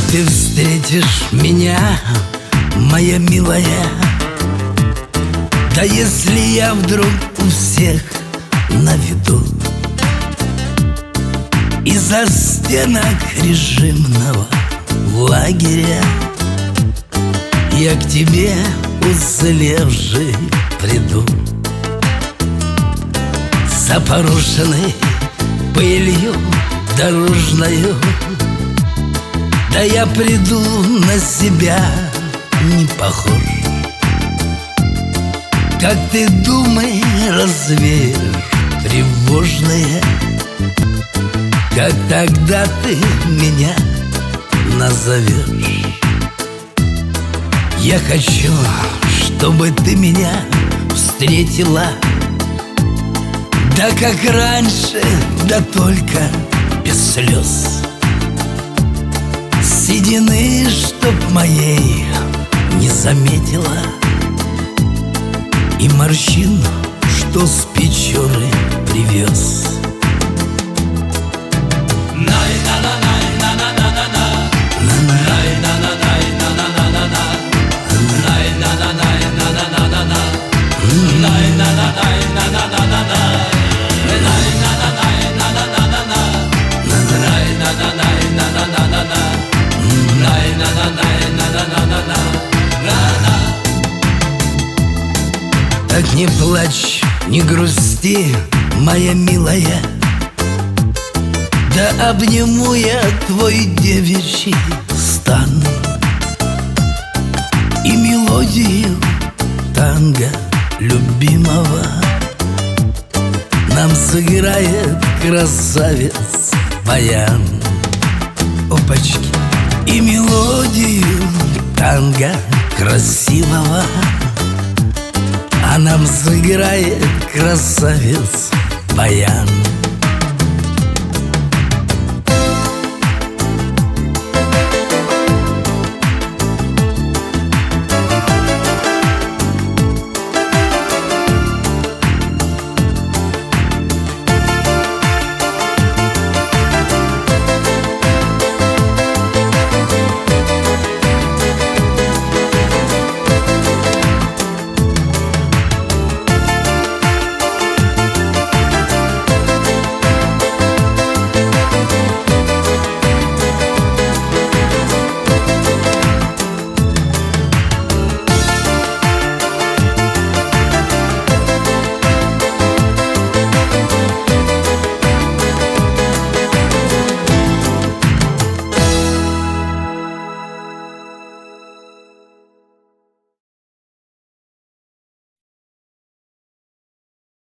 ты встретишь меня, моя милая? Да если я вдруг у всех на виду, из-за стенок режимного лагеря я к тебе, уцелевший, приду. Запорошенный пылью дорожною, да я приду, на себя не похож. Как ты думай, развеешь тревожное, как тогда ты меня назовешь. Я хочу, чтобы ты меня встретила, да как раньше, да только без слез. Седины, чтоб моей не заметила, и морщин, что с Печоры привез. Так не плачь, не грусти, моя милая, да обниму я твой девичий стан и мелодию танго любимого нам сыграет красавец баян. Опачки. И мелодию танго красивого а нам сыграет красавец баян.